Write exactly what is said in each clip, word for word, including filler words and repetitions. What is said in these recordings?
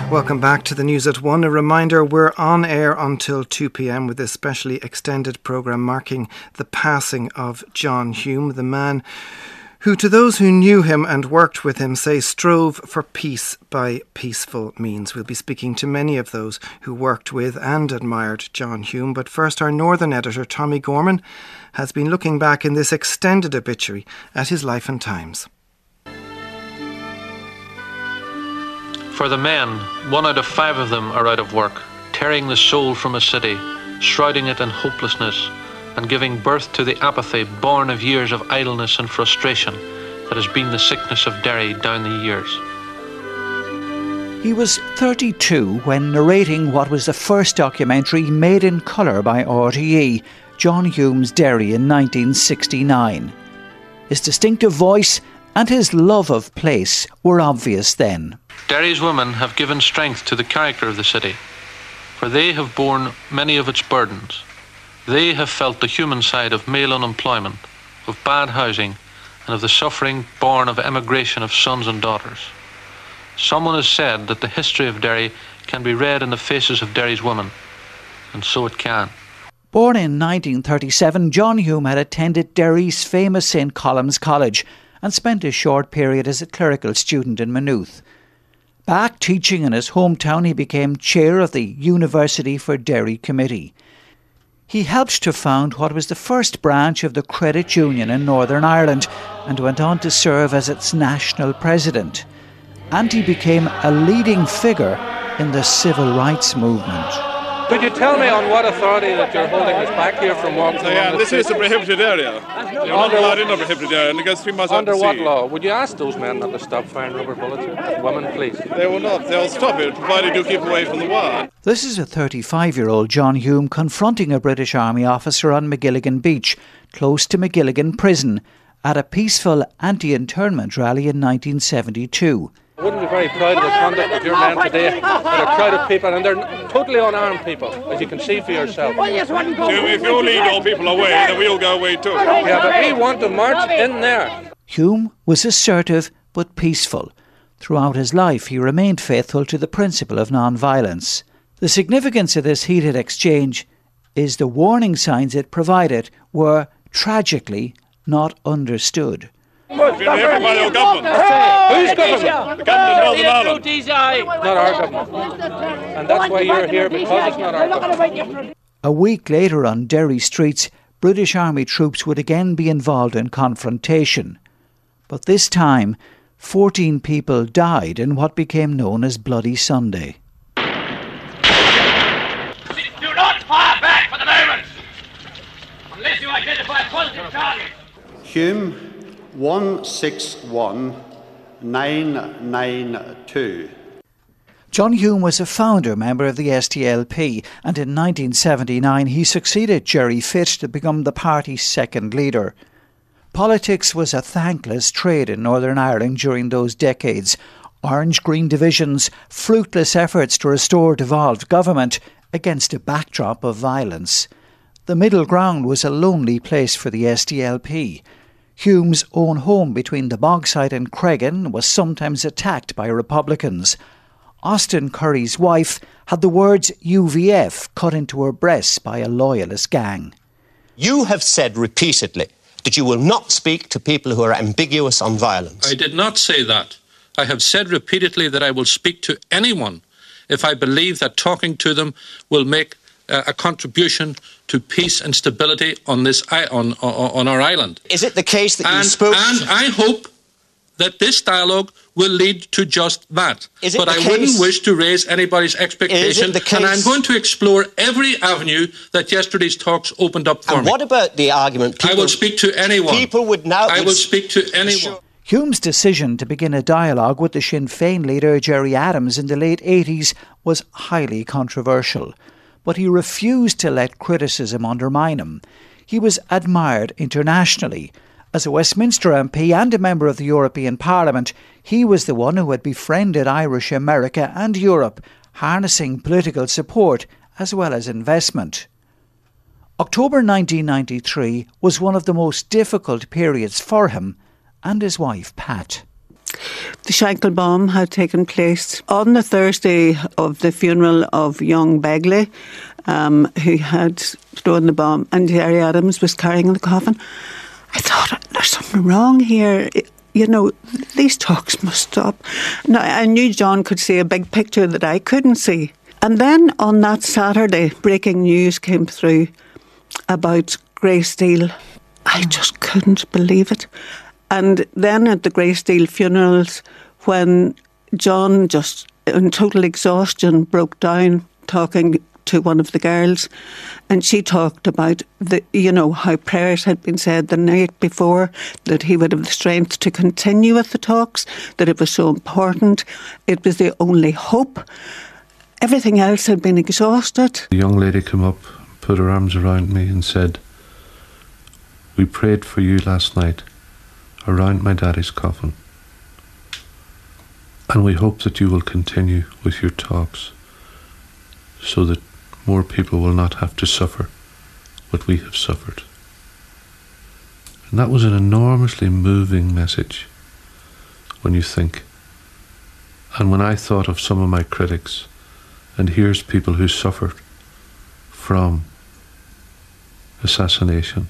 Welcome back to the News at One. A reminder, we're on air until two p.m. with this specially extended programme marking the passing of John Hume, the man who, to those who knew him and worked with him, say strove for peace by peaceful means. We'll be speaking to many of those who worked with and admired John Hume. But first, our Northern editor, Tommy Gorman, has been looking back in this extended obituary at his life and times. For the men, one out of five of them are out of work, tearing the soul from a city, shrouding it in hopelessness, and giving birth to the apathy born of years of idleness and frustration that has been the sickness of Derry down the years. He was thirty-two when narrating what was the first documentary made in colour by R T E, John Hume's Derry in nineteen sixty-nine. His distinctive voice and his love of place were obvious then. Derry's women have given strength to the character of the city, for they have borne many of its burdens. They have felt the human side of male unemployment, of bad housing, and of the suffering born of emigration of sons and daughters. Someone has said that the history of Derry can be read in the faces of Derry's women, and so it can. Born in nineteen thirty-seven, John Hume had attended Derry's famous Saint Columb's College and spent a short period as a clerical student in Maynooth. Back teaching in his hometown, he became chair of the University for Derry Committee. He helped to found what was the first branch of the credit union in Northern Ireland and went on to serve as its national president. And he became a leading figure in the civil rights movement. Could you tell me on what authority that you're holding us back here from walking so, yeah, this is a prohibited area. You're not allowed in a prohibited area and it gets three miles out to sea. Under what law? Would you ask those men not to stop firing rubber bullets at women, please? They will not. They'll stop it, provided you keep away from the wire. This is a thirty-five-year-old John Hume confronting a British Army officer on Magilligan Beach, close to Magilligan Prison, at a peaceful anti-internment rally in nineteen seventy-two. I wouldn't be very proud of the conduct of your men today. They're a crowd of people and they're totally unarmed people, as you can see for yourself. So if you lead all people away, then we'll go away too. Yeah, but we want to march in there. Hume was assertive but peaceful. Throughout his life, he remained faithful to the principle of non-violence. The significance of this heated exchange is the warning signs it provided were, tragically, not understood. It's been every by your government. Who's government? The government of Northern Ireland. Not our government. And that's why you're here, because it's not our government. A week later on Derry streets, British Army troops would again be involved in confrontation. But this time, fourteen people died in what became known as Bloody Sunday. Do not fire back for the moment, unless you identify positive targets. Hume, one six one nine nine two. John Hume was a founder member of the S D L P, and in nineteen seventy-nine he succeeded Gerry Fitt to become the party's second leader. Politics was a thankless trade in Northern Ireland during those decades. Orange-green divisions, fruitless efforts to restore devolved government against a backdrop of violence. The middle ground was a lonely place for the S D L P. Hume's own home between the Bogside and Cregan was sometimes attacked by Republicans. Austin Curry's wife had the words U V F cut into her breasts by a loyalist gang. You have said repeatedly that you will not speak to people who are ambiguous on violence. I did not say that. I have said repeatedly that I will speak to anyone if I believe that talking to them will make uh, a contribution to peace and stability on this on, on on our island. Is it the case that you and, spoke... And I hope that this dialogue will lead to just that. Is it but the I case... wouldn't wish to raise anybody's expectation. Case... And I'm going to explore every avenue that yesterday's talks opened up for and me. What about the argument... People, I will speak to anyone. People would now... I will speak to anyone. Sure. Hume's decision to begin a dialogue with the Sinn Féin leader Gerry Adams in the late eighties was highly controversial. But he refused to let criticism undermine him. He was admired internationally. As a Westminster M P and a member of the European Parliament, he was the one who had befriended Irish America and Europe, harnessing political support as well as investment. October nineteen ninety-three was one of the most difficult periods for him and his wife, Pat. The Shankill bomb had taken place on the Thursday of the funeral of young Begley, um, who had thrown the bomb, and Gerry Adams was carrying the coffin. I thought, there's something wrong here. You know, these talks must stop. Now, I knew John could see a big picture that I couldn't see. And then on that Saturday, breaking news came through about Grey Steel. I just couldn't believe it. And then at the Grey Steel funerals, when John, just in total exhaustion, broke down talking to one of the girls, and she talked about the, you know, how prayers had been said the night before, that he would have the strength to continue with the talks, that it was so important, it was the only hope. Everything else had been exhausted. The young lady came up, put her arms around me and said, "We prayed for you last night around my daddy's coffin, and we hope that you will continue with your talks so that more people will not have to suffer what we have suffered." And that was an enormously moving message when you think. And when I thought of some of my critics, and here's people who suffered from assassination,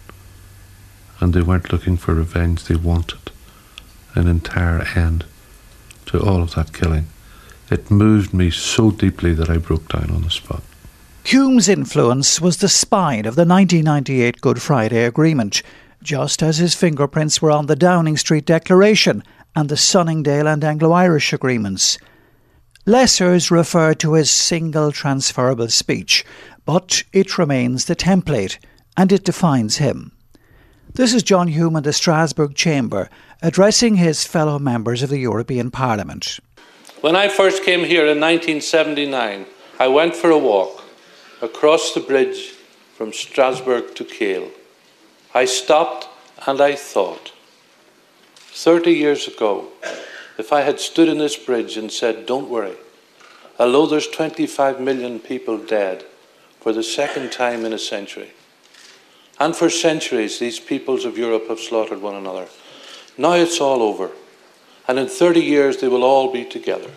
and they weren't looking for revenge, they wanted an entire end to all of that killing. It moved me so deeply that I broke down on the spot. Hume's influence was the spine of the nineteen ninety-eight Good Friday Agreement, just as his fingerprints were on the Downing Street Declaration and the Sunningdale and Anglo-Irish agreements. Lessers refer to his single transferable speech, but it remains the template, and it defines him. This is John Hume in the Strasbourg Chamber, addressing his fellow members of the European Parliament. When I first came here in nineteen seventy-nine, I went for a walk across the bridge from Strasbourg to Kiel. I stopped and I thought, thirty years ago, if I had stood in this bridge and said, "Don't worry, although there's twenty-five million people dead for the second time in a century, and for centuries these peoples of Europe have slaughtered one another, now it's all over, and in thirty years they will all be together,"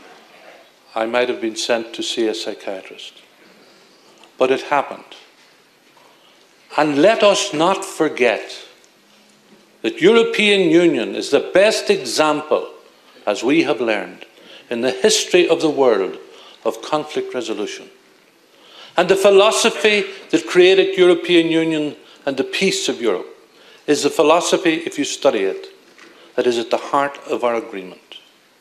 I might have been sent to see a psychiatrist. But it happened. And let us not forget that European Union is the best example, as we have learned, in the history of the world of conflict resolution. And the philosophy that created European Union and the peace of Europe is the philosophy, if you study it, that is at the heart of our agreement.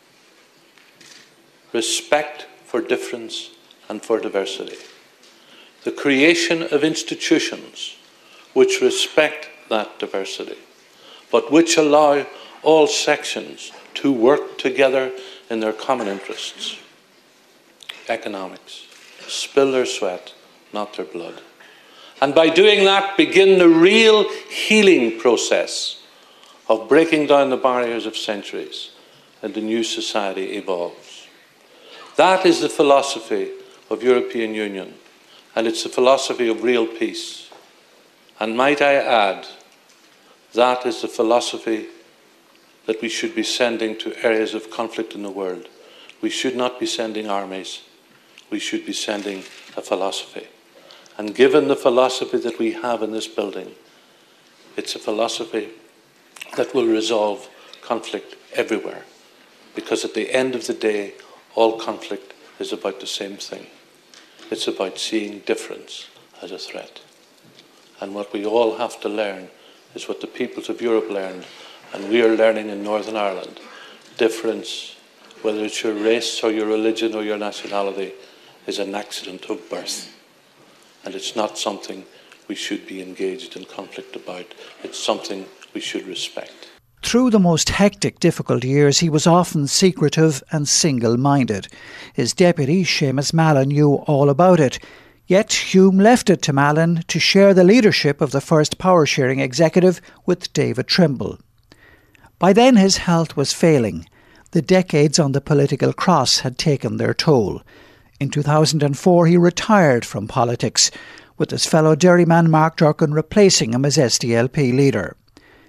Respect for difference and for diversity. The creation of institutions which respect that diversity, but which allow all sections to work together in their common interests. Economics. Spill their sweat, not their blood. And by doing that, begin the real healing process of breaking down the barriers of centuries and the new society evolves. That is the philosophy of European Union, and it's the philosophy of real peace. And might I add, that is the philosophy that we should be sending to areas of conflict in the world. We should not be sending armies, we should be sending a philosophy. And given the philosophy that we have in this building, it's a philosophy that will resolve conflict everywhere. Because at the end of the day, all conflict is about the same thing. It's about seeing difference as a threat. And what we all have to learn is what the peoples of Europe learned, and we are learning in Northern Ireland. Difference, whether it's your race or your religion or your nationality, is an accident of birth. And it's not something we should be engaged in conflict about. It's something we should respect. Through the most hectic, difficult years, he was often secretive and single-minded. His deputy, Seamus Mallon, knew all about it. Yet Hume left it to Mallon to share the leadership of the first power-sharing executive with David Trimble. By then his health was failing. The decades on the political cross had taken their toll. In two thousand four he retired from politics, with his fellow Derryman Mark Durkan replacing him as S D L P leader.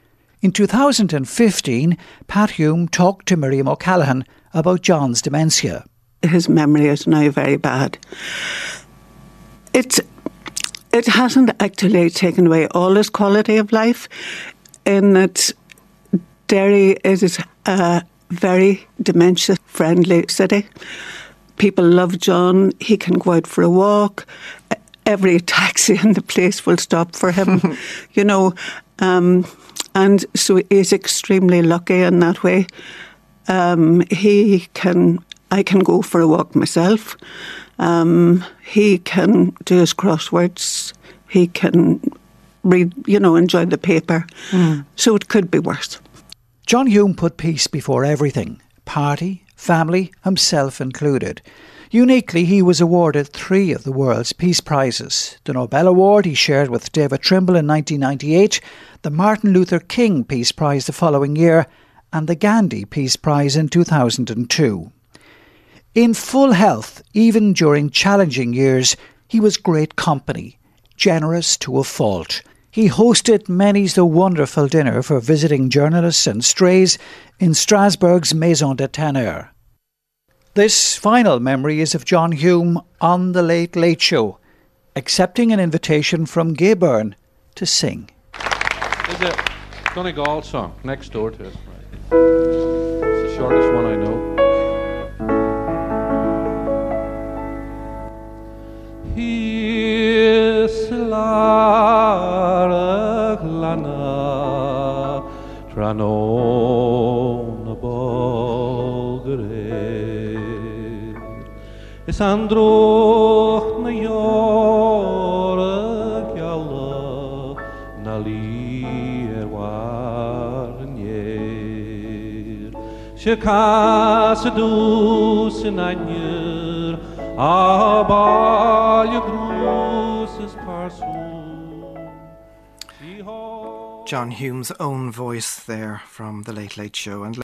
In two thousand fifteen, Pat Hume talked to Miriam O'Callaghan about John's dementia. His memory is now very bad. It's, it hasn't actually taken away all his quality of life, in that Derry is a very dementia-friendly city. People love John. He can go out for a walk. Every taxi in the place will stop for him, you know. Um, and so he's extremely lucky in that way. Um, he can... I can go for a walk myself. Um, he can do his crosswords. He can read, you know, enjoy the paper. Mm. So it could be worse. John Hume put peace before everything. Party, family, himself included. Uniquely, he was awarded three of the world's peace prizes. The Nobel Award he shared with David Trimble in nineteen ninety-eight, the Martin Luther King Peace Prize the following year, and the Gandhi Peace Prize in two thousand two. In full health, even during challenging years, he was great company, generous to a fault. He hosted many's the wonderful dinner for visiting journalists and strays in Strasbourg's Maison de Tanneur. This final memory is of John Hume on The Late Late Show, accepting an invitation from Gay Byrne to sing. It's a Donegal song, next door to it. It's the shortest one I know. Hislarach lana tranona bolgered is androch na yorach yalla na lier warnier shekasedus in anyer abalje gruses parsu. John Hume's own voice there from The Late Late Show. And